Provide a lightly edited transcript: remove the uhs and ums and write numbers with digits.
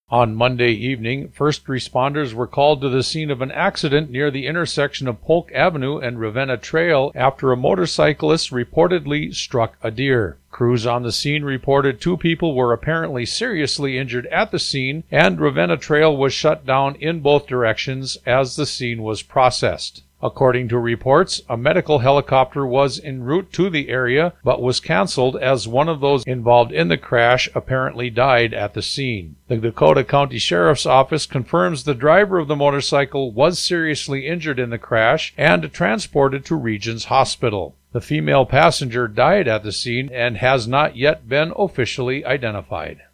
On Monday evening, first responders were called to the scene of an accident near the intersection of Polk Avenue and Ravenna Trail after a motorcyclist reportedly struck a deer. Crews on the scene reported 2 people were apparently seriously injured at the scene, and Ravenna Trail was shut down in both directions as the scene was processed. According to reports, a medical helicopter was en route to the area, but was canceled as one of those involved in the crash apparently died at the scene. The Dakota County Sheriff's Office confirms the driver of the motorcycle was seriously injured in the crash and transported to Regions Hospital. The female passenger died at the scene and has not yet been officially identified.